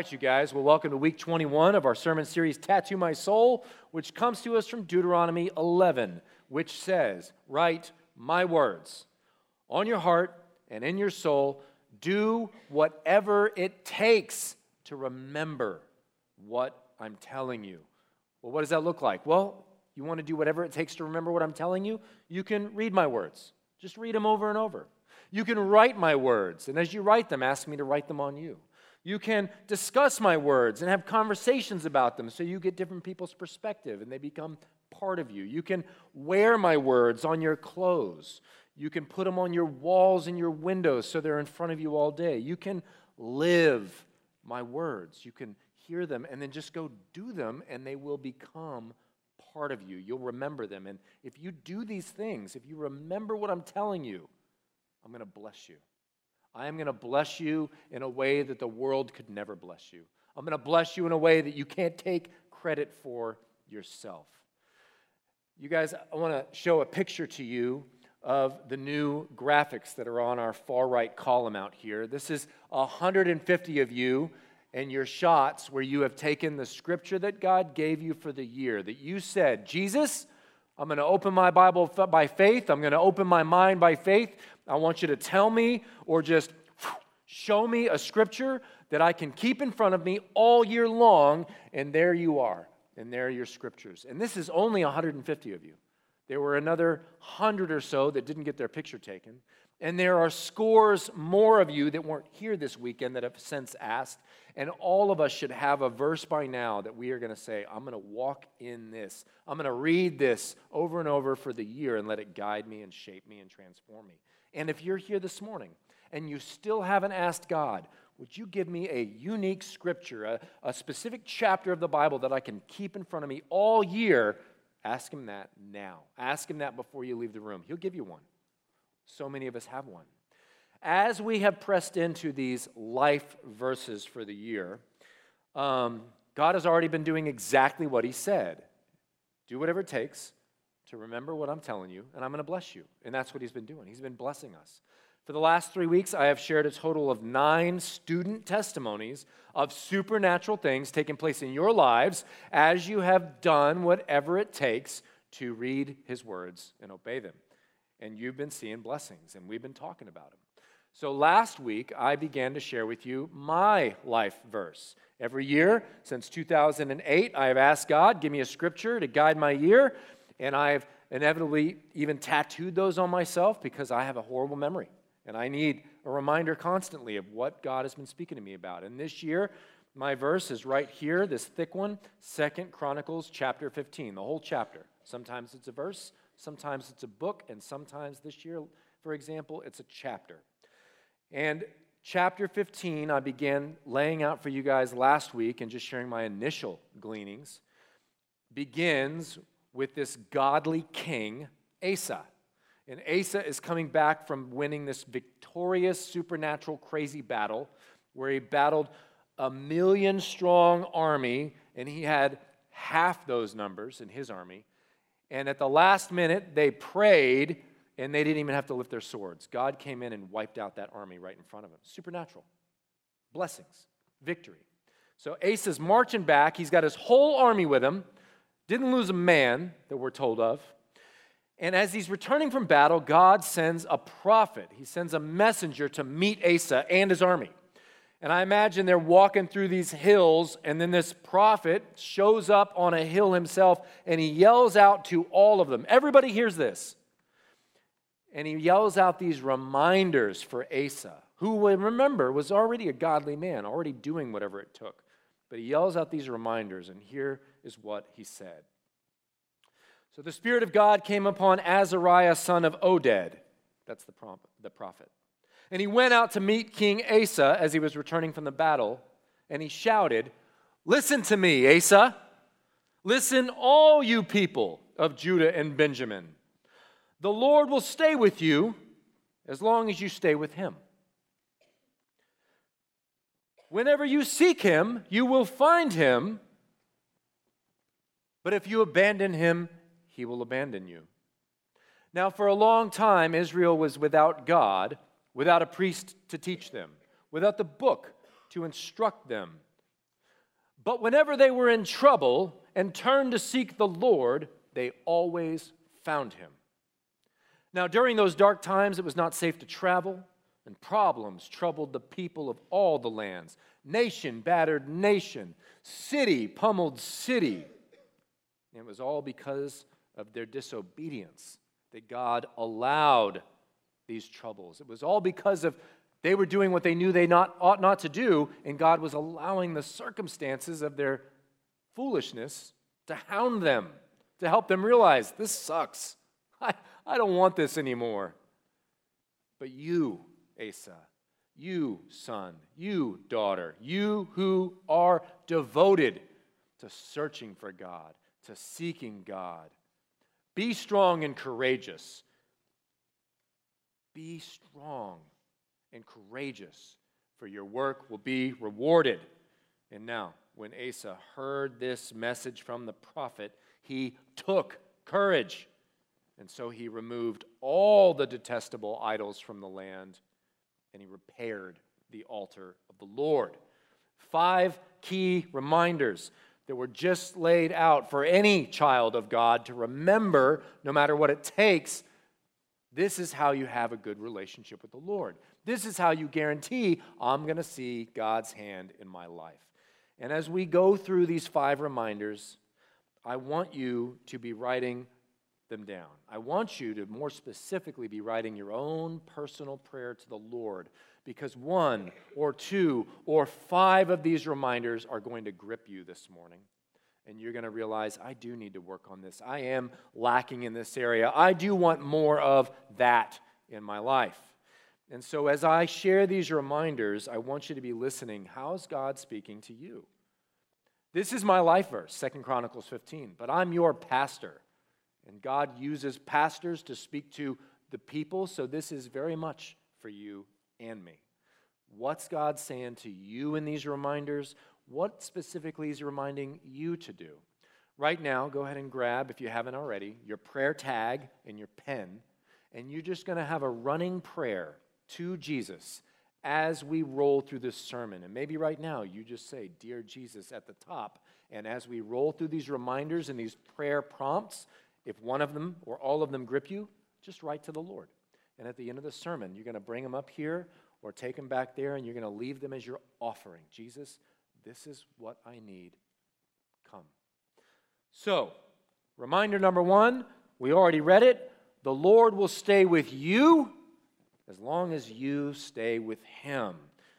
right, you guys. Well, welcome to week 21 of our sermon series, Tattoo My Soul, which comes to us from Deuteronomy 11, which says, write my words on your heart and in your soul. Do whatever it takes to remember what I'm telling you. Well, what does that look like? Well, you want to do whatever it takes to remember what I'm telling you? You can read my words. Just read them over and over. You can write my words, and as you write them, ask me to write them on you. You can discuss my words and have conversations about them so you get different people's perspective and they become part of you. You can wear my words on your clothes. You can put them on your walls and your windows so they're in front of you all day. You can live my words. You can hear them and then just go do them and they will become part of you. You'll remember them. And if you do these things, if you remember what I'm telling you, I'm going to bless you. I am going to bless you in a way that the world could never bless you. I'm going to bless you in a way that you can't take credit for yourself. You guys, I want to show a picture to you of the new graphics that are on our far right column out here. This is 150 of you and your shots where you have taken the scripture that God gave you for the year, that you said, Jesus, I'm going to open my Bible by faith. I'm going to open my mind by faith. I want you to tell me or just show me a scripture that I can keep in front of me all year long, and there you are, and there are your scriptures. And this is only 150 of you. There were another 100 or so that didn't get their picture taken, and there are scores more of you that weren't here this weekend that have since asked, and all of us should have a verse by now that we are going to say, I'm going to walk in this. I'm going to read this over and over for the year and let it guide me and shape me and transform me. And if you're here this morning and you still haven't asked God, would you give me a unique scripture, a specific chapter of the Bible that I can keep in front of me all year? Ask Him that now. Ask Him that before you leave the room. He'll give you one. So many of us have one. As we have pressed into these life verses for the year, God has already been doing exactly what He said. Do whatever it takes to remember what I'm telling you, and I'm going to bless you. And that's what He's been doing. He's been blessing us. For the last 3 weeks, I have shared a total of 9 student testimonies of supernatural things taking place in your lives as you have done whatever it takes to read His words and obey them. And you've been seeing blessings, and we've been talking about them. So last week, I began to share with you my life verse. Every year since 2008, I have asked God, give me a scripture to guide my year, and I've inevitably even tattooed those on myself because I have a horrible memory, and I need a reminder constantly of what God has been speaking to me about. And this year, my verse is right here, this thick one, 2 Chronicles chapter 15, the whole chapter. Sometimes it's a verse, sometimes it's a book, and sometimes this year, for example, it's a chapter. And chapter 15, I began laying out for you guys last week and just sharing my initial gleanings, begins with this godly king, Asa. And Asa is coming back from winning this victorious, supernatural, crazy battle where he battled a 1 million-strong army, and he had half those numbers in his army. And at the last minute, they prayed, and they didn't even have to lift their swords. God came in and wiped out that army right in front of them. Supernatural. Blessings. Victory. So Asa's marching back. He's got his whole army with him. Didn't lose a man that we're told of. And as he's returning from battle, God sends a prophet. He sends a messenger to meet Asa and his army. And I imagine they're walking through these hills, and then this prophet shows up on a hill himself, and he yells out to all of them. Everybody hears this. And he yells out these reminders for Asa, who, remember, was already a godly man, already doing whatever it took. But he yells out these reminders, and here is what he said. So the Spirit of God came upon Azariah, son of Oded. That's the prophet. And he went out to meet King Asa as he was returning from the battle, and he shouted, "Listen to me, Asa. Listen, all you people of Judah and Benjamin. The Lord will stay with you as long as you stay with Him. Whenever you seek Him, you will find Him. But if you abandon Him, He will abandon you." Now, for a long time, Israel was without God, without a priest to teach them, without the book to instruct them But whenever they were in trouble and turned to seek the Lord, they always found him. Now, during those dark times, it was not safe to travel, and problems troubled the people of all the lands. Nation battered nation, city pummeled city. And it was all because of their disobedience that God allowed these troubles. It was all because of they were doing what they knew they ought not to do, and God was allowing the circumstances of their foolishness to hound them, to help them realize, this sucks. I don't want this anymore. But you, Asa, you, son, you, daughter, you who are devoted to searching for God, to seeking God, be strong and courageous. Be strong and courageous, for your work will be rewarded. And now, when Asa heard this message from the prophet, he took courage. And so he removed all the detestable idols from the land, and he repaired the altar of the Lord. 5 key reminders that were just laid out for any child of God to remember, no matter what it takes. This is how you have a good relationship with the Lord. This is how you guarantee, I'm going to see God's hand in my life. And as we go through these 5 reminders, I want you to be writing them down. I want you to more specifically be writing your own personal prayer to the Lord, because 1 or 2 or 5 of these reminders are going to grip you this morning. And you're going to realize, I do need to work on this. I am lacking in this area. I do want more of that in my life. And so as I share these reminders, I want you to be listening. How's God speaking to you? This is my life verse, 2 Chronicles 15. But I'm your pastor. And God uses pastors to speak to the people, so this is very much for you and me. What's God saying to you in these reminders? What specifically is He reminding you to do? Right now, go ahead and grab, if you haven't already, your prayer tag and your pen, and you're just going to have a running prayer to Jesus as we roll through this sermon. And maybe right now you just say, Dear Jesus, at the top. And as we roll through these reminders and these prayer prompts, if one of them or all of them grip you, just write to the Lord. And at the end of the sermon, you're going to bring them up here or take them back there, and you're going to leave them as your offering. Jesus, this is what I need. Come. So, reminder number 1, we already read it. The Lord will stay with you as long as you stay with Him.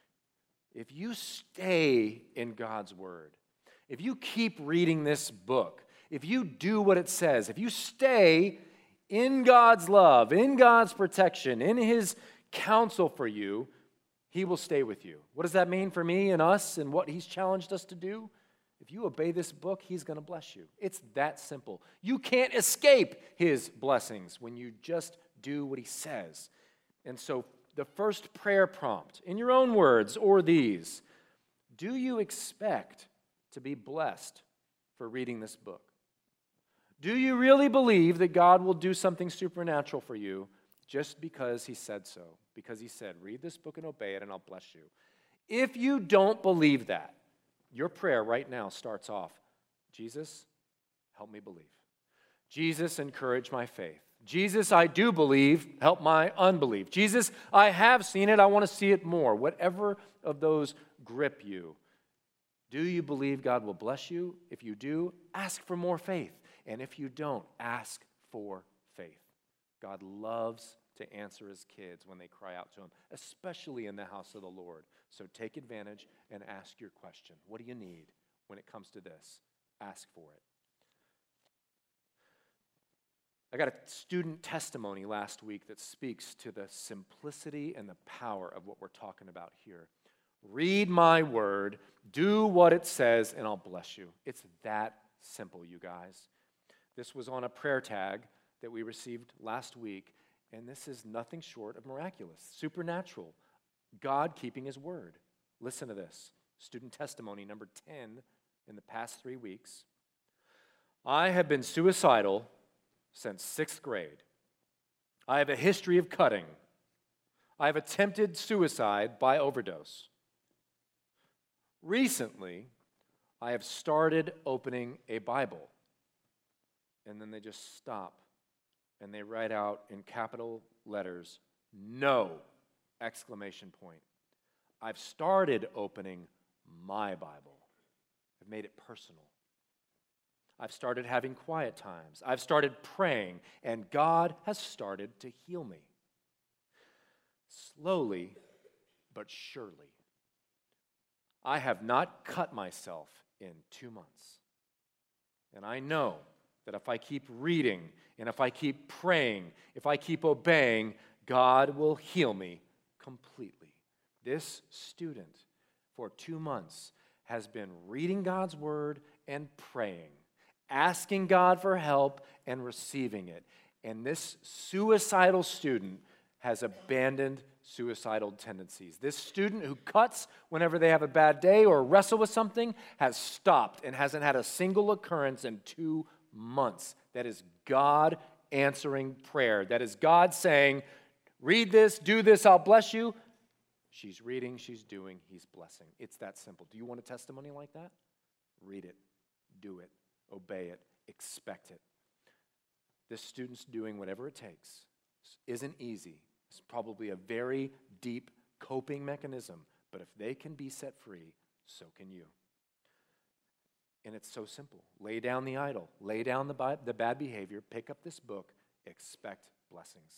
If you stay in God's Word, if you keep reading this book, if you do what it says, if you stay in God's love, in God's protection, in His counsel for you, He will stay with you. What does that mean for me and us and what He's challenged us to do? If you obey this book, He's going to bless you. It's that simple. You can't escape His blessings when you just do what He says. And so the first prayer prompt, in your own words or these, do you expect to be blessed for reading this book? Do you really believe that God will do something supernatural for you just because He said so? Because He said, read this book and obey it and I'll bless you. If you don't believe that, your prayer right now starts off, Jesus, help me believe. Jesus, encourage my faith. Jesus, I do believe, help my unbelief. Jesus, I have seen it, I want to see it more. Whatever of those grip you. Do you believe God will bless you? If you do, ask for more faith. And if you don't, ask for faith. God loves to answer His kids when they cry out to Him, especially in the house of the Lord. So take advantage and ask your question. What do you need when it comes to this? Ask for it. I got a student testimony last week that speaks to the simplicity and the power of what we're talking about here. Read my word, do what it says, and I'll bless you. It's that simple, you guys. This was on a prayer tag that we received last week, and this is nothing short of miraculous, supernatural, God keeping His word. Listen to this. Student testimony number 10 in the past 3 weeks. I have been suicidal since 6th grade. I have a history of cutting. I have attempted suicide by overdose. Recently, I have started opening a Bible. And then they just stop and they write out in capital letters, no, exclamation point. I've started opening my Bible. I've made it personal. I've started having quiet times. I've started praying, and God has started to heal me. Slowly, but surely. I have not cut myself in 2 months. And I know that if I keep reading, and if I keep praying, if I keep obeying, God will heal me completely. This student, for 2 months, has been reading God's word and praying, asking God for help and receiving it. And this suicidal student has abandoned suicidal tendencies. This student who cuts whenever they have a bad day or wrestle with something has stopped and hasn't had a single occurrence in 2 months. That is God answering prayer. That is God saying, read this, do this, I'll bless you. She's reading, she's doing, he's blessing. It's that simple. Do you want a testimony like that? Read it, do it, obey it, expect it. This student's doing whatever it takes. Isn't easy. It's probably a very deep coping mechanism, but if they can be set free, so can you. And it's so simple. Lay down the idol, lay down the bad behavior, pick up this book, expect blessings.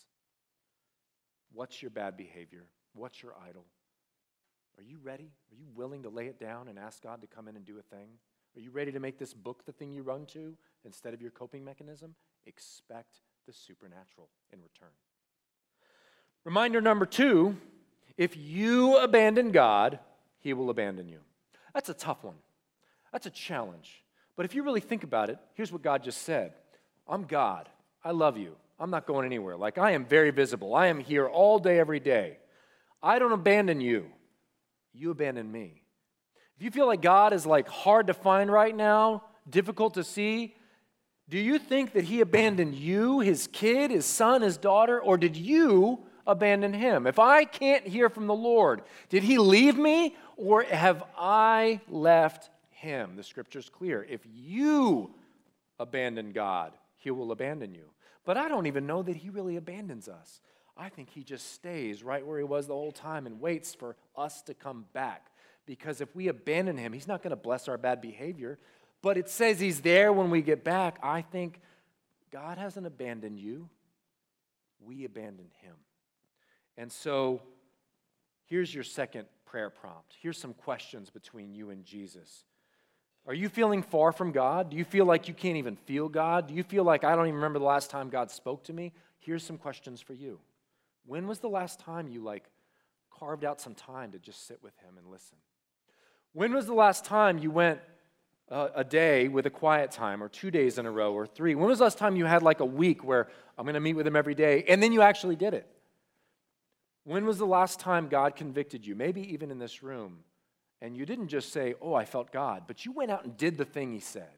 What's your bad behavior? What's your idol? Are you ready? Are you willing to lay it down and ask God to come in and do a thing? Are you ready to make this book the thing you run to instead of your coping mechanism? Expect the supernatural in return. Reminder number 2, if you abandon God, he will abandon you. That's a tough one. That's a challenge. But if you really think about it, here's what God just said. I'm God. I love you. I'm not going anywhere. Like, I am very visible. I am here all day, every day. I don't abandon you. You abandon me. If you feel like God is like hard to find right now, difficult to see, do you think that he abandoned you, his kid, his son, his daughter, or did you abandon him? If I can't hear from the Lord, did he leave me or have I left him? The scripture's clear. If you abandon God, he will abandon you. But I don't even know that he really abandons us. I think he just stays right where he was the whole time and waits for us to come back. Because if we abandon him, he's not going to bless our bad behavior. But it says he's there when we get back. I think God hasn't abandoned you. We abandoned him. And so here's your second prayer prompt. Here's some questions between you and Jesus. Are you feeling far from God? Do you feel like you can't even feel God? Do you feel like I don't even remember the last time God spoke to me? Here's some questions for you. When was the last time you carved out some time to just sit with him and listen? When was the last time you went a day with a quiet time, or 2 days in a row, or 3? When was the last time you had a week where I'm going to meet with him every day, and then you actually did it? When was the last time God convicted you, maybe even in this room, and you didn't just say, oh, I felt God, but you went out and did the thing he said?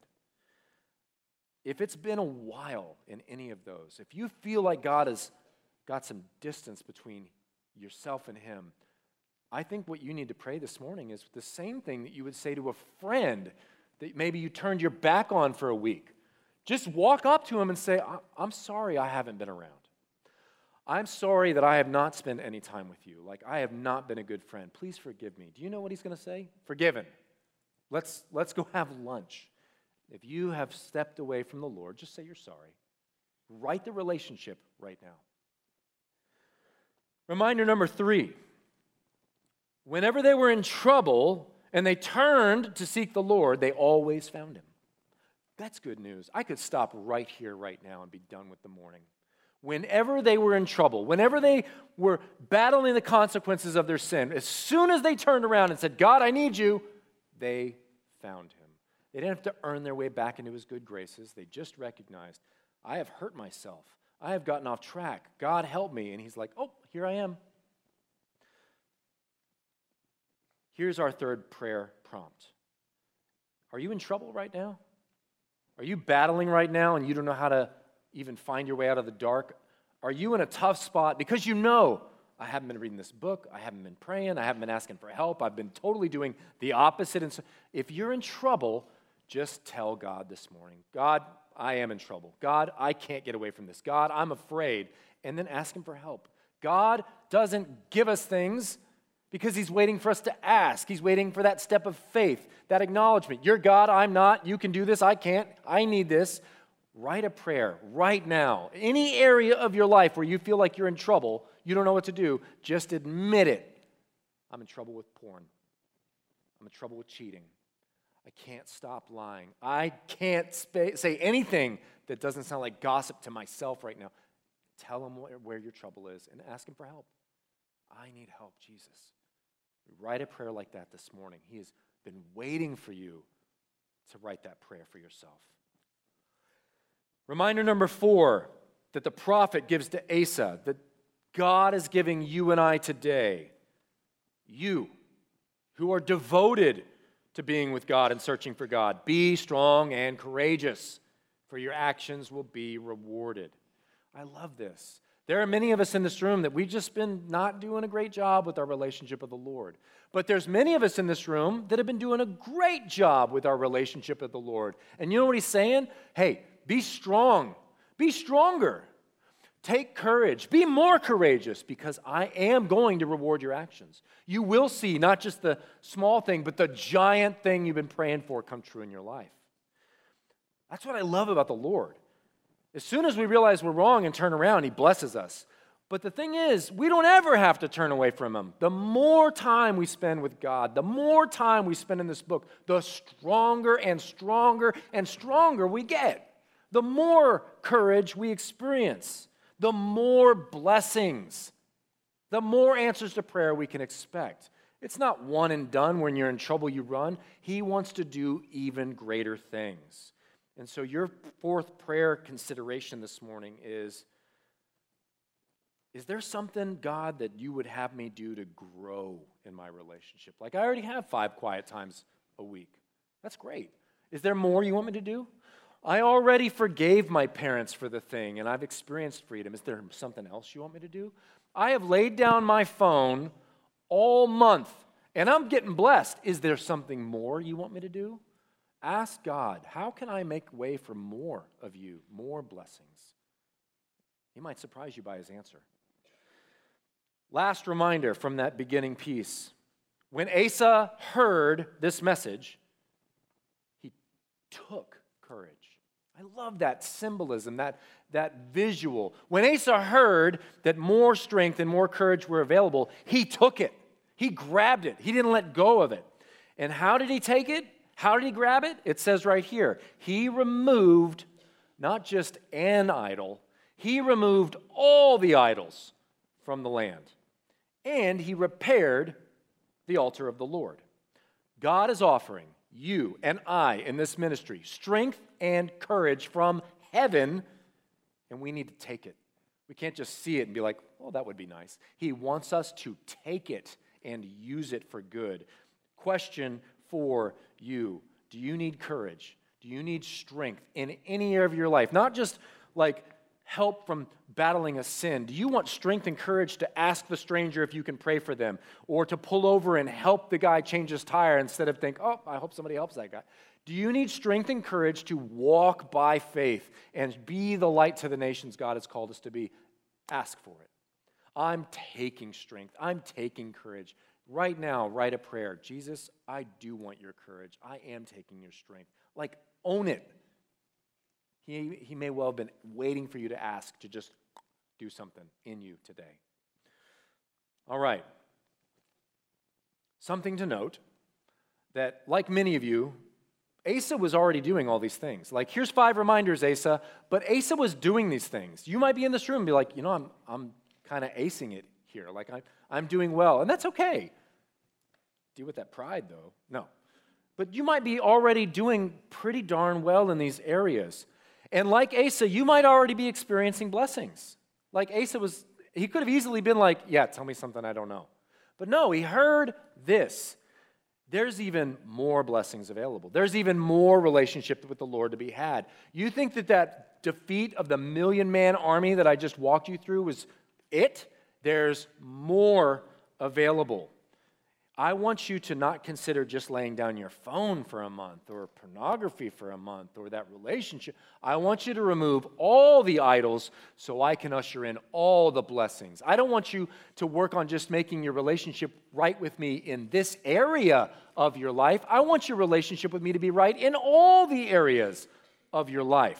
If it's been a while in any of those, if you feel like God has got some distance between yourself and him, I think what you need to pray this morning is the same thing that you would say to a friend that maybe you turned your back on for a week. Just walk up to him and say, I'm sorry I haven't been around. I'm sorry that I have not spent any time with you. I have not been a good friend. Please forgive me. Do you know what he's going to say? Forgiven. Let's go have lunch. If you have stepped away from the Lord, just say you're sorry. Right the relationship right now. Reminder number 3. Whenever they were in trouble and they turned to seek the Lord, they always found him. That's good news. I could stop right here, right now, and be done with the morning. Whenever they were in trouble, whenever they were battling the consequences of their sin, as soon as they turned around and said, God, I need you, they found him. They didn't have to earn their way back into his good graces. They just recognized, I have hurt myself. I have gotten off track. God, help me. And he's like, oh, here I am. Here's our third prayer prompt. Are you in trouble right now? Are you battling right now and you don't know how to even find your way out of the dark? Are you in a tough spot because you know I haven't been reading this book. I haven't been praying. I haven't been asking for help. I've been totally doing the opposite. And so if you're in trouble, just tell God this morning, God, I am in trouble. God, I can't get away from this. God, I'm afraid. And then ask him for help. God doesn't give us things because he's waiting for us to ask. He's waiting for that step of faith, that acknowledgement. You're God, I'm not. You can do this, I can't. I need this. Write a prayer right now. Any area of your life where you feel like you're in trouble, you don't know what to do, just admit it. I'm in trouble with porn. I'm in trouble with cheating. I can't stop lying. I can't say anything that doesn't sound like gossip to myself right now. Tell him where your trouble is and ask him for help. I need help, Jesus. Write a prayer like that this morning. He has been waiting for you to write that prayer for yourself. Reminder number 4 that the prophet gives to Asa, that God is giving you and I today. You who are devoted to being with God and searching for God, be strong and courageous, for your actions will be rewarded. I love this. There are many of us in this room that we've just been not doing a great job with our relationship with the Lord. But there's many of us in this room that have been doing a great job with our relationship with the Lord. And you know what he's saying? Hey, be strong. Be stronger. Take courage. Be more courageous because I am going to reward your actions. You will see not just the small thing, but the giant thing you've been praying for come true in your life. That's what I love about the Lord. As soon as we realize we're wrong and turn around, he blesses us. But the thing is, we don't ever have to turn away from him. The more time we spend with God, the more time we spend in this book, the stronger and stronger and stronger we get. The more courage we experience, the more blessings, the more answers to prayer we can expect. It's not one and done. When you're in trouble, you run. He wants to do even greater things. And so your 4th prayer consideration this morning is there something, God, that you would have me do to grow in my relationship? Like I already have 5 quiet times a week. That's great. Is there more you want me to do? I already forgave my parents for the thing, and I've experienced freedom. Is there something else you want me to do? I have laid down my phone all month, and I'm getting blessed. Is there something more you want me to do? Ask God, how can I make way for more of you, more blessings? He might surprise you by his answer. Last reminder from that beginning piece. When Asa heard this message, he took courage. I love that symbolism, that visual. When Asa heard that more strength and more courage were available, he took it. He grabbed it. He didn't let go of it. And how did he take it? How did he grab it? It says right here, he removed not just an idol, he removed all the idols from the land. And he repaired the altar of the Lord. God is offering you and I in this ministry strength and courage from heaven, and we need to take it. We can't just see it and be like, oh, that would be nice. He wants us to take it and use it for good. Question for you: do you need courage? Do you need strength in any area of your life? Not just like help from battling a sin. Do you want strength and courage to ask the stranger if you can pray for them, or to pull over and help the guy change his tire instead of think, oh, I hope somebody helps that guy? Do you need strength and courage to walk by faith and be the light to the nations God has called us to be? Ask for it. I'm taking strength. I'm taking courage. Right now, write a prayer. Jesus, I do want your courage. I am taking your strength. Like, own it. He may well have been waiting for you to ask to just do something in you today. All right. Something to note that, like many of you, Asa was already doing all these things. Like, here's 5 reminders, Asa, but Asa was doing these things. You might be in this room and be like, I'm kind of acing it here. Like, I'm doing well, and that's okay. Deal with that pride, though. No. But you might be already doing pretty darn well in these areas. And like Asa, you might already be experiencing blessings. Like Asa he could have easily been like, yeah, tell me something I don't know. But no, he heard this. There's even more blessings available. There's even more relationship with the Lord to be had. You think that defeat of the 1,000,000-man army that I just walked you through was it? There's more available. I want you to not consider just laying down your phone for a month or pornography for a month or that relationship. I want you to remove all the idols so I can usher in all the blessings. I don't want you to work on just making your relationship right with me in this area of your life. I want your relationship with me to be right in all the areas of your life.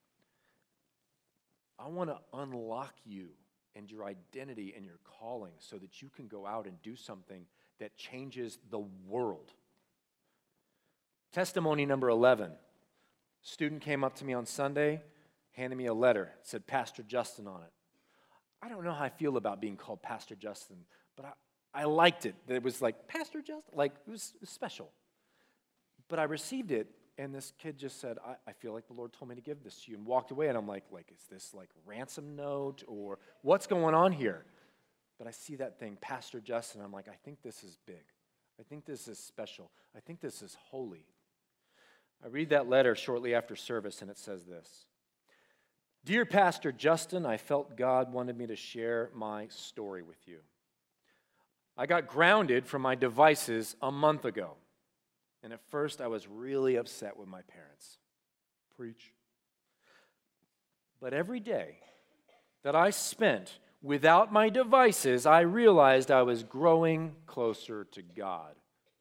I want to unlock you and your identity and your calling so that you can go out and do something that changes the world. Testimony number 11. Student came up to me on Sunday, handed me a letter. It said Pastor Justin on it. I don't know how I feel about being called Pastor Justin, but I liked it. It was like, Pastor Justin? Like, it was special. But I received it, and this kid just said, I feel like the Lord told me to give this to you, and walked away, and I'm like, is this like ransom note, or what's going on here? But I see that thing, Pastor Justin, I'm like, I think this is big. I think this is special. I think this is holy. I read that letter shortly after service, and it says this. Dear Pastor Justin, I felt God wanted me to share my story with you. I got grounded from my devices a month ago, and at first I was really upset with my parents. Preach. But every day that I spent without my devices, I realized I was growing closer to God.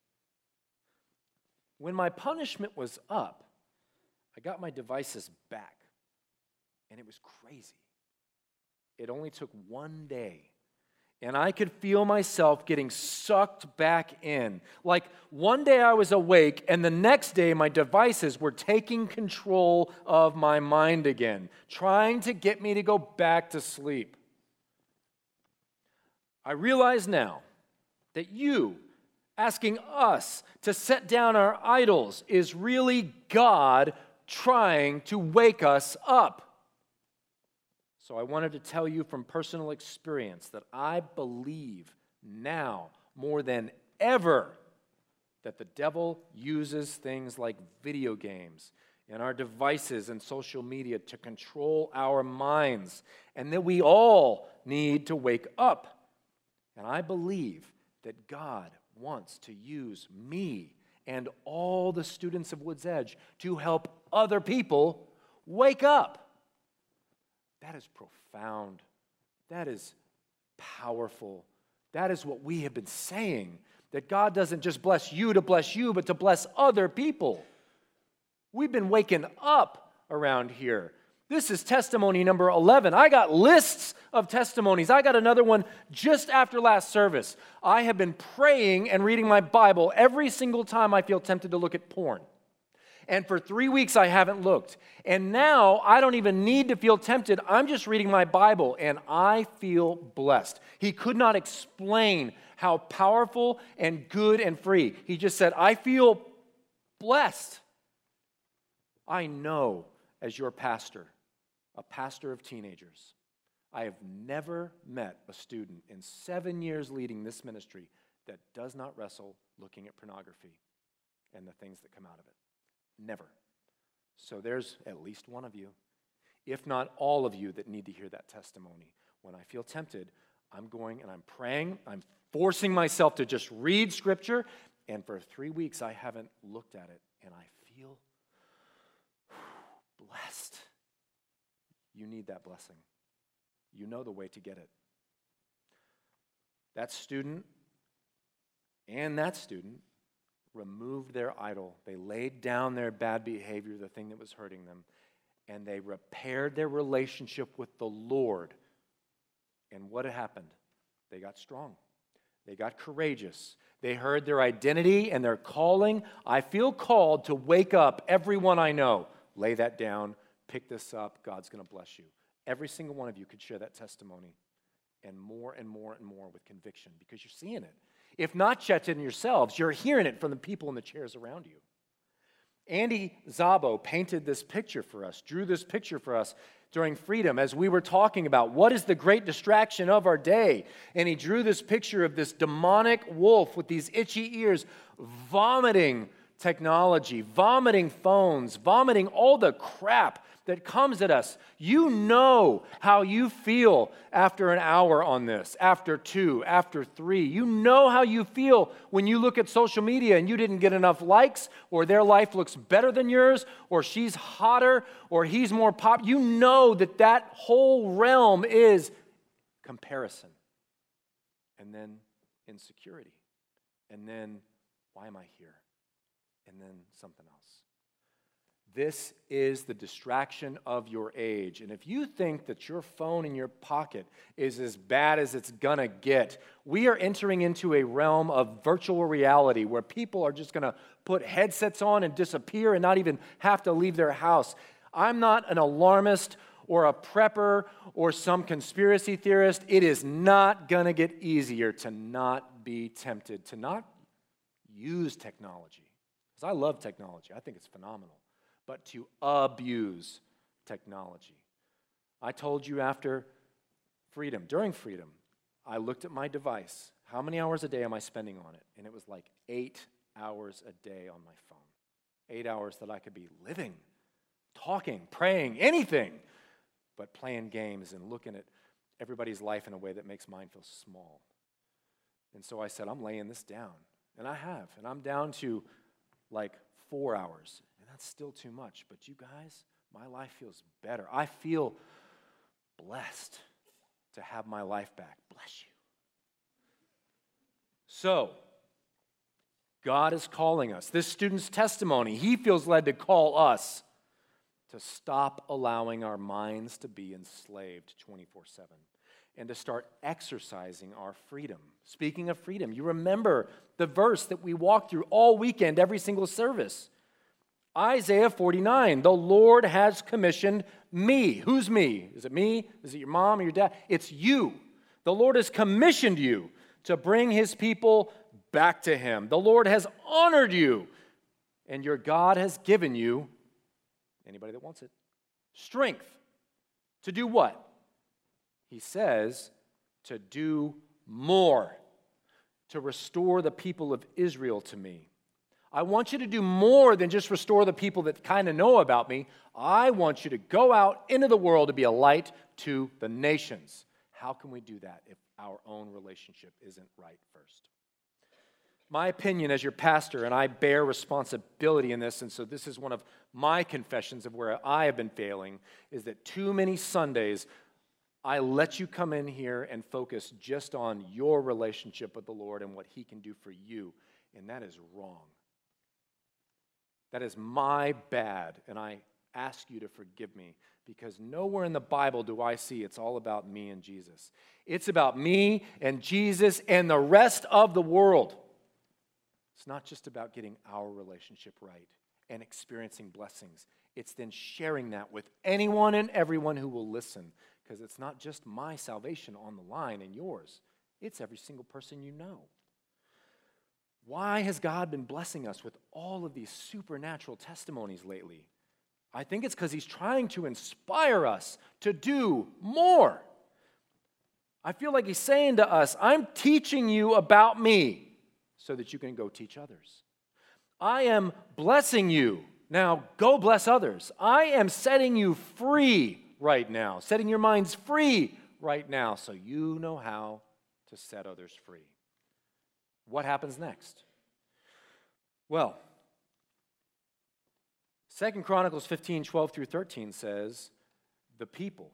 When my punishment was up, I got my devices back, and it was crazy. It only took one day, and I could feel myself getting sucked back in. Like one day I was awake, and the next day my devices were taking control of my mind again, trying to get me to go back to sleep. I realize now that you asking us to set down our idols is really God trying to wake us up. So I wanted to tell you from personal experience that I believe now more than ever that the devil uses things like video games and our devices and social media to control our minds, and that we all need to wake up. And I believe that God wants to use me and all the students of Woods Edge to help other people wake up. That is profound. That is powerful. That is what we have been saying, that God doesn't just bless you, but to bless other people. We've been waking up around here. This is testimony number 11. I got lists of testimonies. I got another one just after last service. I have been praying and reading my Bible every single time I feel tempted to look at porn. And for 3 weeks, I haven't looked. And now, I don't even need to feel tempted. I'm just reading my Bible, and I feel blessed. He could not explain how powerful and good and free. He just said, I feel blessed. I know, as your pastor, a pastor of teenagers, I have never met a student in 7 years leading this ministry that does not wrestle looking at pornography and the things that come out of it. Never. So there's at least one of you, if not all of you, that need to hear that testimony. When I feel tempted, I'm going and I'm praying. I'm forcing myself to just read Scripture, and for 3 weeks I haven't looked at it, and I feel blessed. You need that blessing. You know the way to get it. That student and that student removed their idol. They laid down their bad behavior, the thing that was hurting them, and they repaired their relationship with the Lord. And what happened? They got strong. They got courageous. They heard their identity and their calling. I feel called to wake up everyone I know. Lay that down. Pick this up. God's going to bless you. Every single one of you could share that testimony, and more and more and more with conviction, because you're seeing it. If not checked in yourselves, you're hearing it from the people in the chairs around you. Andy Zabo painted this picture for us, drew this picture for us during Freedom as we were talking about what is the great distraction of our day. And he drew this picture of this demonic wolf with these itchy ears vomiting technology, vomiting phones, vomiting all the crap that comes at us. You know how you feel after an hour on this, after 2, after 3. You know how you feel when you look at social media and you didn't get enough likes, or their life looks better than yours, or she's hotter, or he's more pop. You know that whole realm is comparison, and then insecurity, and then why am I here? And then something else. This is the distraction of your age. And if you think that your phone in your pocket is as bad as it's gonna get, we are entering into a realm of virtual reality where people are just gonna put headsets on and disappear and not even have to leave their house. I'm not an alarmist or a prepper or some conspiracy theorist. It is not gonna get easier to not be tempted, to not use technology. Because I love technology. I think it's phenomenal. But to abuse technology. I told you after freedom, during freedom, I looked at my device. How many hours a day am I spending on it? And it was like 8 hours a day on my phone. 8 hours that I could be living, talking, praying, anything, but playing games and looking at everybody's life in a way that makes mine feel small. And so I said, I'm laying this down. And I have. And I'm down to like 4 hours. And that's still too much. But you guys, my life feels better. I feel blessed to have my life back. Bless you. So, God is calling us. This student's testimony, he feels led to call us to stop allowing our minds to be enslaved 24/7 and to start exercising our freedom. Speaking of freedom, you remember the verse that we walked through all weekend, every single service. Isaiah 49, the Lord has commissioned me. Who's me? Is it me? Is it your mom or your dad? It's you. The Lord has commissioned you to bring his people back to him. The Lord has honored you, and your God has given you, anybody that wants it, strength to do what? He says to do more, to restore the people of Israel to me. I want you to do more than just restore the people that kind of know about me. I want you to go out into the world to be a light to the nations. How can we do that if our own relationship isn't right first? My opinion as your pastor, and I bear responsibility in this, and so this is one of my confessions of where I have been failing, is that too many Sundays I let you come in here and focus just on your relationship with the Lord and what he can do for you, and that is wrong. That is my bad, and I ask you to forgive me, because nowhere in the Bible do I see it's all about me and Jesus. It's about me and Jesus and the rest of the world. It's not just about getting our relationship right and experiencing blessings. It's then sharing that with anyone and everyone who will listen, because it's not just my salvation on the line and yours. It's every single person you know. Why has God been blessing us with all of these supernatural testimonies lately? I think it's because he's trying to inspire us to do more. I feel like he's saying to us, I'm teaching you about me so that you can go teach others. I am blessing you. Now go bless others. I am setting you free right now, setting your minds free right now so you know how to set others free. What happens next? Well, 2 Chronicles 15, 12 through 13 says, the people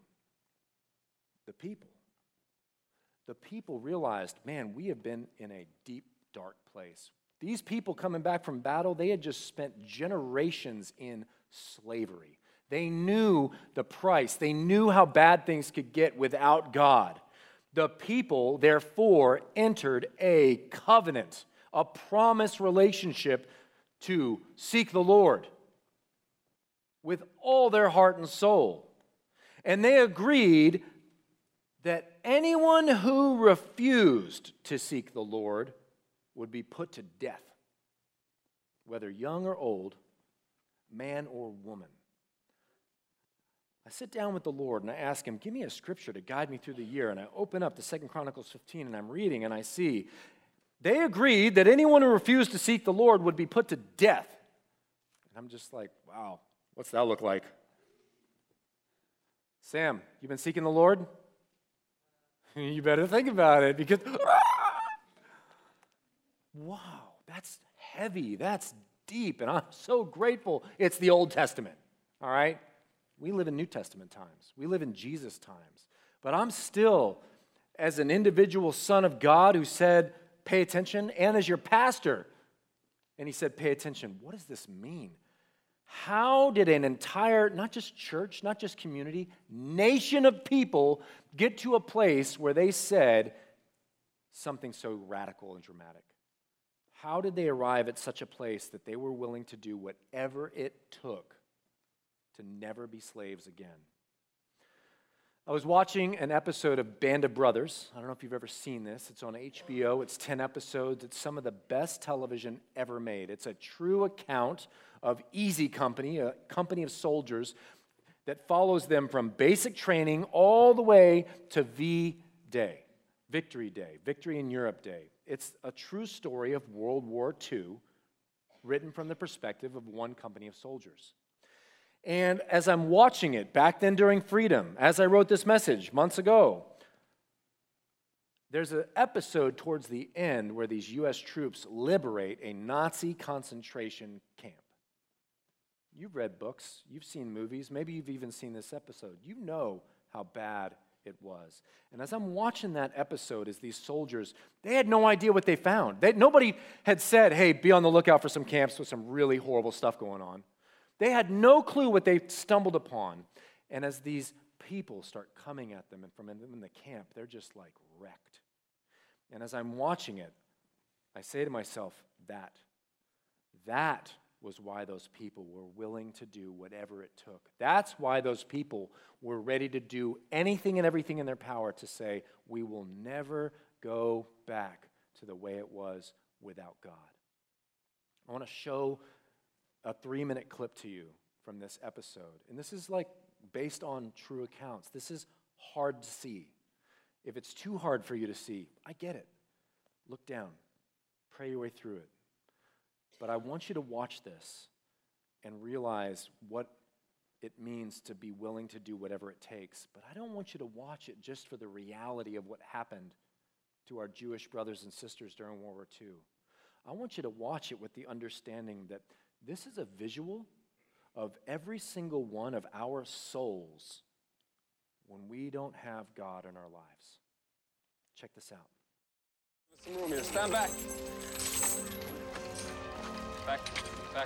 realized, man, we have been in a deep, dark place. These people coming back from battle, they had just spent generations in slavery. They knew the price. They knew how bad things could get without God. The people, therefore, entered a covenant, a promised relationship to seek the Lord with all their heart and soul. And they agreed that anyone who refused to seek the Lord would be put to death, whether young or old, man or woman. I sit down with the Lord and I ask him, give me a scripture to guide me through the year. And I open up to 2 Chronicles 15 and I'm reading and I see They agreed that anyone who refused to seek the Lord would be put to death. And I'm just like, wow, what's that look like? Sam, you been seeking the Lord? You better think about it because, wow, that's heavy, that's deep, and I'm so grateful it's the Old Testament, all right? We live in New Testament times. We live in Jesus times. But I'm still, as an individual son of God who said, pay attention, and as your pastor, and he said, pay attention, what does this mean? How did an entire, not just church, not just community, nation of people get to a place where they said something so radical and dramatic? How did they arrive at such a place that they were willing to do whatever it took to never be slaves again? I was watching an episode of Band of Brothers. I don't know if you've ever seen this. It's on HBO. It's 10 episodes. It's some of the best television ever made. It's a true account of Easy Company, a company of soldiers that follows them from basic training all the way to V-Day, Victory Day, Victory in Europe Day. It's a true story of World War II, written from the perspective of one company of soldiers. And as I'm watching it, back then during Freedom, as I wrote this message months ago, there's an episode towards the end where these U.S. troops liberate a Nazi concentration camp. You've read books, you've seen movies, maybe you've even seen this episode. You know how bad it was. And as I'm watching that episode, as these soldiers, they had no idea what they found. Nobody had said, hey, be on the lookout for some camps with some really horrible stuff going on. They had no clue what they stumbled upon. And as these people start coming at them and from in the camp, they're just like wrecked. And as I'm watching it, I say to myself, that was why those people were willing to do whatever it took. That's why those people were ready to do anything and everything in their power to say, we will never go back to the way it was without God. I want to show a 3-minute clip to you from this episode. And this is like based on true accounts. This is hard to see. If it's too hard for you to see, I get it. Look down. Pray your way through it. But I want you to watch this and realize what it means to be willing to do whatever it takes. But I don't want you to watch it just for the reality of what happened to our Jewish brothers and sisters during World War II. I want you to watch it with the understanding that this is a visual of every single one of our souls when we don't have God in our lives. Check this out. Some room here. Stand back. Back.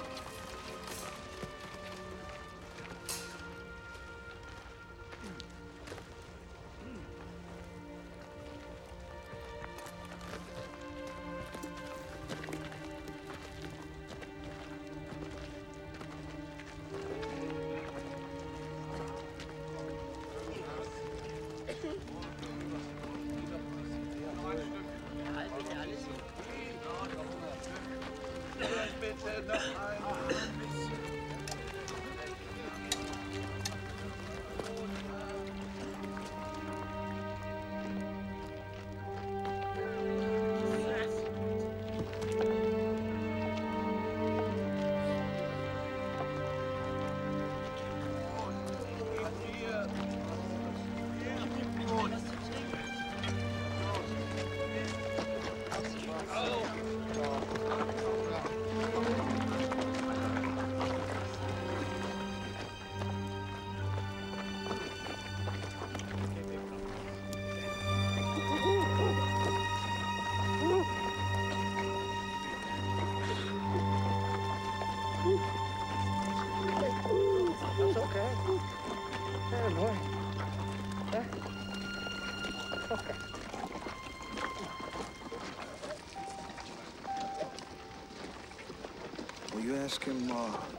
Will you ask him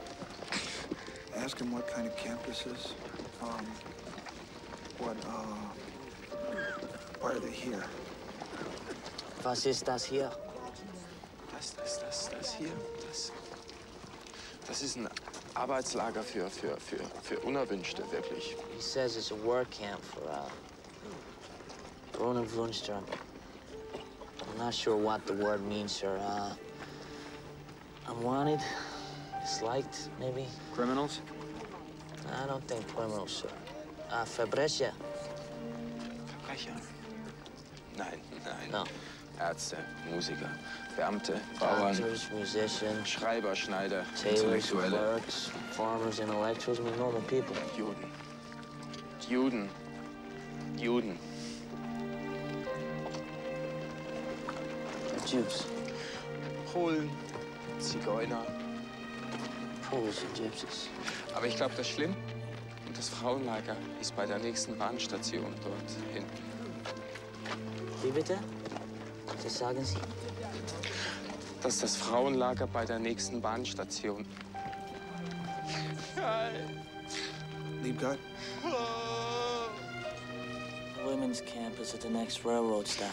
what kind of camp this is? Why are they here? Was ist das hier? Das hier, das ist ein Arbeitslager für Unerwünschte, wirklich. He says it's a work camp for unerwünschte not sure what the word means, sir. Unwanted, disliked, maybe. Criminals? I don't think criminals, sir. Verbrecher. Verbrecher? Nein, nein. No. Ärzte, Musiker, Beamte, Bauern, Doctors, musicians, Schreiber, Schneider, tailors, Intellektuelle, clerks, farmers, intellectuals, I mean, normal people. Juden. Juden. Juden. Jews. Polen, Zigeuner. Polish and gypsies. Aber ich glaube, das ist schlimm. Und das Frauenlager ist bei der nächsten Bahnstation dort hinten. Wie bitte? Was sagen Sie? Das ist das Frauenlager bei der nächsten Bahnstation. Lieb Gott? The women's camp is at the next railroad stop.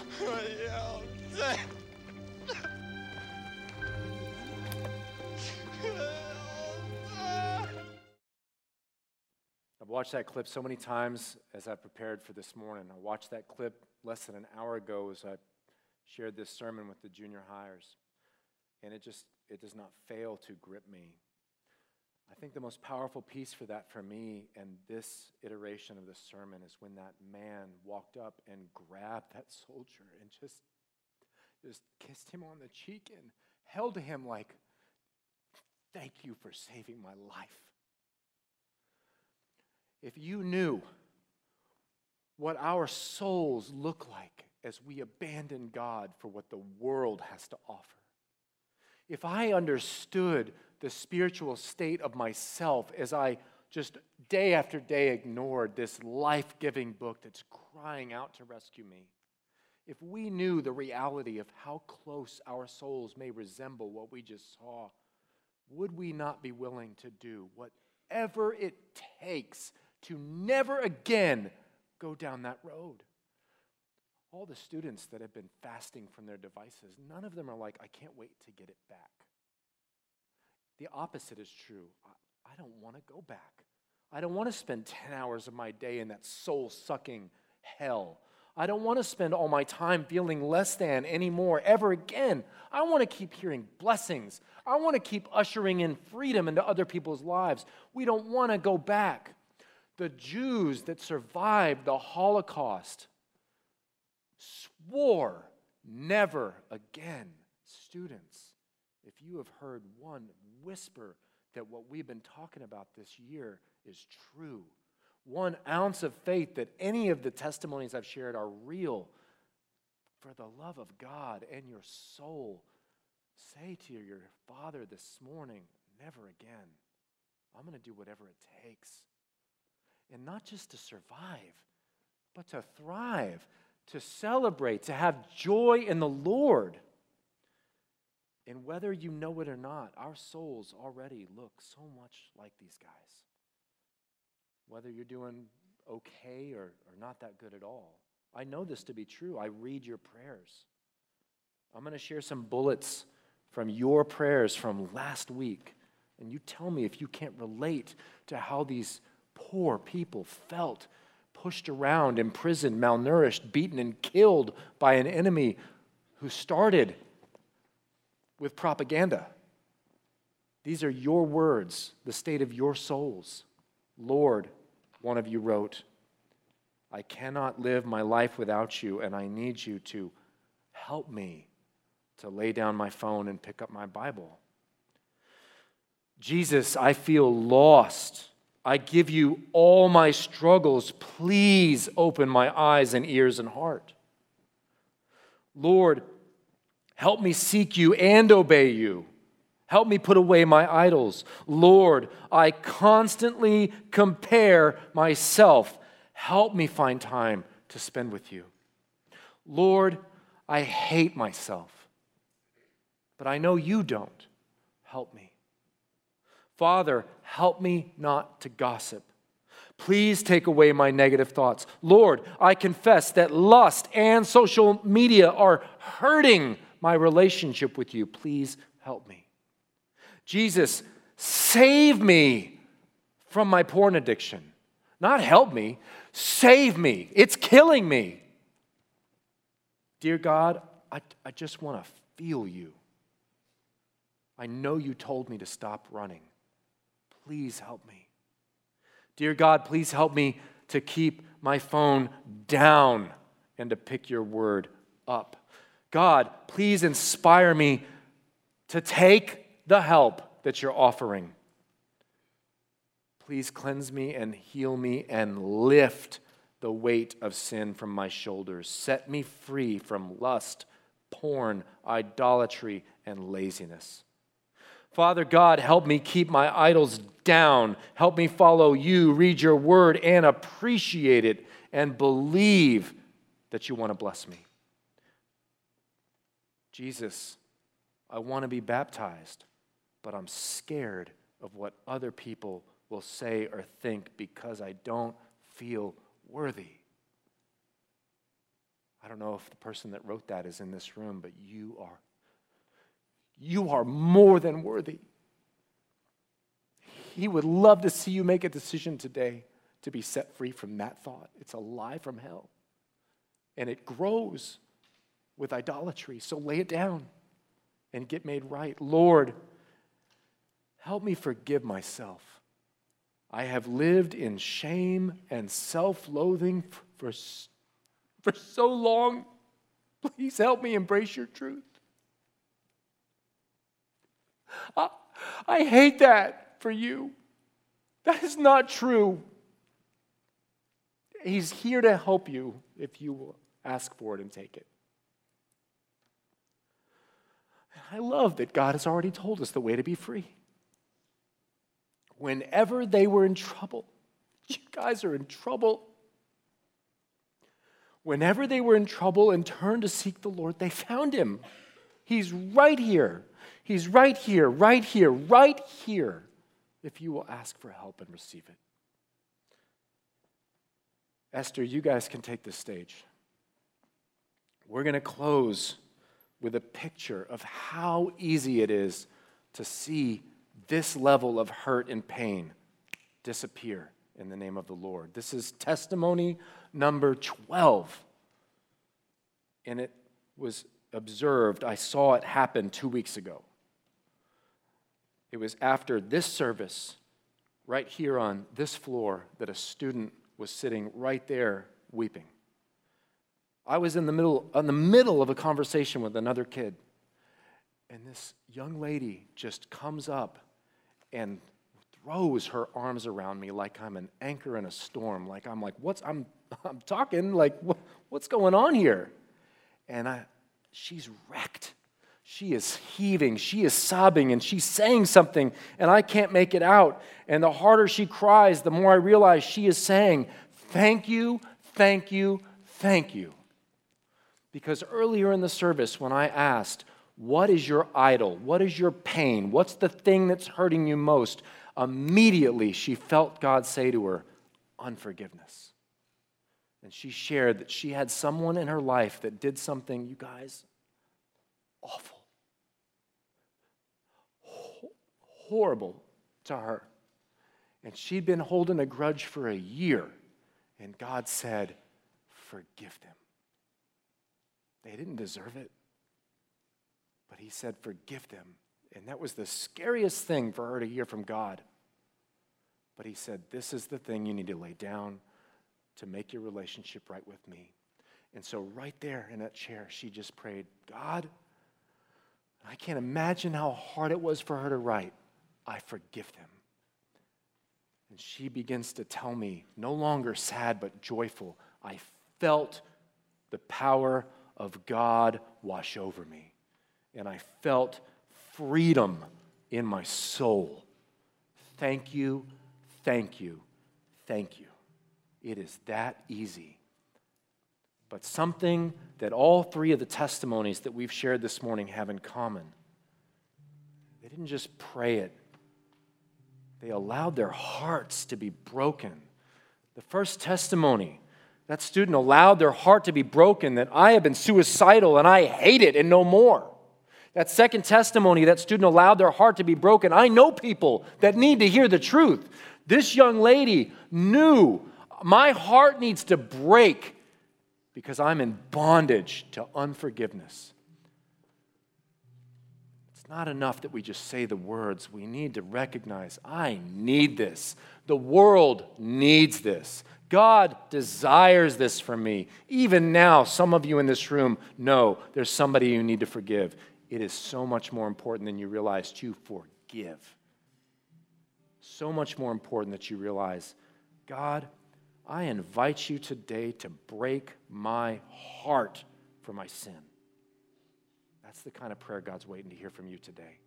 I've watched that clip so many times as I prepared for this morning. I watched that clip less than an hour ago as I shared this sermon with the junior hires. And it does not fail to grip me. I think the most powerful piece for that for me and this iteration of the sermon is when that man walked up and grabbed that soldier and just kissed him on the cheek and held him like, thank you for saving my life. If you knew what our souls look like as we abandon God for what the world has to offer, if I understood the spiritual state of myself as I just day after day ignored this life-giving book that's crying out to rescue me, if we knew the reality of how close our souls may resemble what we just saw, would we not be willing to do whatever it takes to never again go down that road? All the students that have been fasting from their devices, none of them are like, I can't wait to get it back. The opposite is true. I don't want to go back. I don't want to spend 10 hours of my day in that soul-sucking hell. I don't want to spend all my time feeling less than anymore ever again. I want to keep hearing blessings. I want to keep ushering in freedom into other people's lives. We don't want to go back. The Jews that survived the Holocaust swore never again. Students, if you have heard one whisper that what we've been talking about this year is true, 1 ounce of faith that any of the testimonies I've shared are real, for the love of God and your soul, say to your Father this morning, never again. I'm going to do whatever it takes. And not just to survive, but to thrive, to celebrate, to have joy in the Lord. And whether you know it or not, our souls already look so much like these guys. Whether you're doing okay or not that good at all. I know this to be true. I read your prayers. I'm going to share some bullets from your prayers from last week. And you tell me if you can't relate to how these poor people felt, pushed around, imprisoned, malnourished, beaten, and killed by an enemy who started with propaganda. These are your words, the state of your souls. Lord, one of you wrote, I cannot live my life without you, and I need you to help me to lay down my phone and pick up my Bible. Jesus, I feel lost. I give you all my struggles. Please open my eyes and ears and heart. Lord, help me seek you and obey you. Help me put away my idols. Lord, I constantly compare myself. Help me find time to spend with you. Lord, I hate myself, but I know you don't. Help me. Father, help me not to gossip. Please take away my negative thoughts. Lord, I confess that lust and social media are hurting my relationship with you. Please help me. Jesus, save me from my porn addiction. Not help me, save me. It's killing me. Dear God, I just want to feel you. I know you told me to stop running. Please help me. Dear God, please help me to keep my phone down and to pick your word up. God, please inspire me to take the help that you're offering. Please cleanse me and heal me and lift the weight of sin from my shoulders. Set me free from lust, porn, idolatry, and laziness. Father God, help me keep my idols down. Help me follow you, read your word, and appreciate it, and believe that you want to bless me. Jesus, I want to be baptized, but I'm scared of what other people will say or think because I don't feel worthy. I don't know if the person that wrote that is in this room, but you are. You are more than worthy. He would love to see you make a decision today to be set free from that thought. It's a lie from hell. And it grows with idolatry. So lay it down and get made right. Lord, help me forgive myself. I have lived in shame and self-loathing for so long. Please help me embrace your truth. I hate that for you. That is not true. He's here to help you if you will ask for it and take it. I love that God has already told us the way to be free. Whenever they were in trouble, you guys are in trouble. Whenever they were in trouble and turned to seek the Lord, they found him. He's right here. He's right here, right here, right here, if you will ask for help and receive it. Esther, you guys can take the stage. We're going to close with a picture of how easy it is to see this level of hurt and pain disappear in the name of the Lord. This is testimony number 12. And it was observed, I saw it happen 2 weeks ago. It was after this service, right here on this floor, that a student was sitting right there weeping. I was in the middle of a conversation with another kid, and this young lady just comes up and throws her arms around me like I'm an anchor in a storm. I'm talking, what's going on here? And she's wrecked. She is heaving, she is sobbing, and she's saying something, and I can't make it out. And the harder she cries, the more I realize she is saying, thank you, thank you, thank you. Because earlier in the service, when I asked, what is your idol? What is your pain? What's the thing that's hurting you most? Immediately, she felt God say to her, unforgiveness. And she shared that she had someone in her life that did something, you guys, awful. Horrible to her. And she'd been holding a grudge for a year. And God said, forgive them. They didn't deserve it. But he said, forgive them. And that was the scariest thing for her to hear from God. But he said, this is the thing you need to lay down to make your relationship right with me. And so right there in that chair, she just prayed, God, I can't imagine how hard it was for her to write, I forgive them. And she begins to tell me, no longer sad but joyful, I felt the power of God wash over me. And I felt freedom in my soul. Thank you, thank you, thank you. It is that easy. But something that all three of the testimonies that we've shared this morning have in common, they didn't just pray it. They allowed their hearts to be broken. The first testimony, that student allowed their heart to be broken, that I have been suicidal and I hate it and no more. That second testimony, that student allowed their heart to be broken. I know people that need to hear the truth. This young lady knew my heart needs to break because I'm in bondage to unforgiveness. It's not enough that we just say the words. We need to recognize, I need this. The world needs this. God desires this for me. Even now, some of you in this room know there's somebody you need to forgive. It is so much more important than you realize to forgive. So much more important that you realize, God, I invite you today to break my heart for my sin. That's the kind of prayer God's waiting to hear from you today.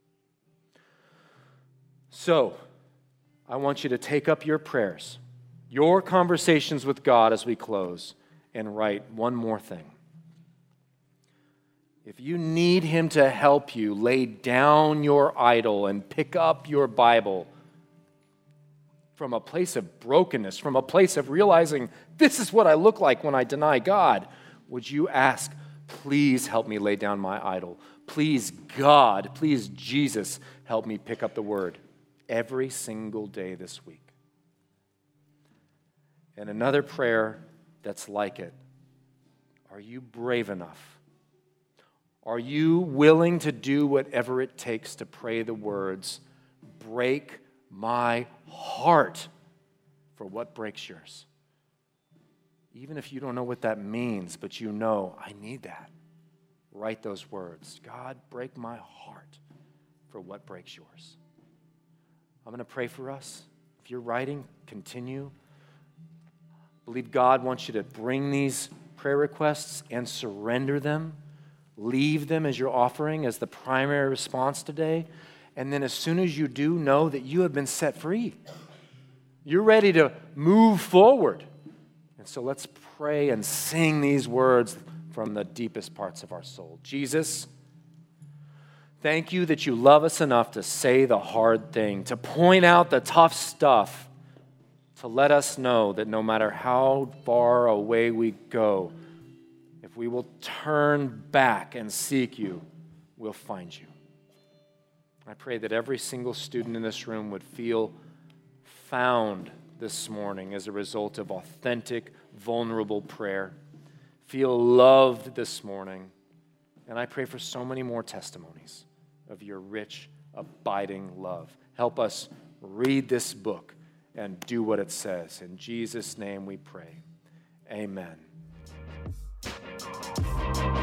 So, I want you to take up your prayers, your conversations with God as we close, and write one more thing. If you need Him to help you lay down your idol and pick up your Bible from a place of brokenness, from a place of realizing this is what I look like when I deny God, would you ask, please help me lay down my idol. Please, God, please, Jesus, help me pick up the Word every single day this week. And another prayer that's like it. Are you brave enough? Are you willing to do whatever it takes to pray the words, break my heart for what breaks yours? Even if you don't know what that means, but you know, I need that. Write those words. God, break my heart for what breaks yours. I'm going to pray for us. If you're writing, continue. I believe God wants you to bring these prayer requests and surrender them. Leave them as your offering, as the primary response today. And then as soon as you do, know that you have been set free. You're ready to move forward. And so let's pray and sing these words from the deepest parts of our soul. Jesus, thank you that you love us enough to say the hard thing, to point out the tough stuff, to let us know that no matter how far away we go, if we will turn back and seek you, we'll find you. I pray that every single student in this room would feel found this morning as a result of authentic, vulnerable prayer. Feel loved this morning. And I pray for so many more testimonies of your rich, abiding love. Help us read this book and do what it says. In Jesus' name we pray. Amen.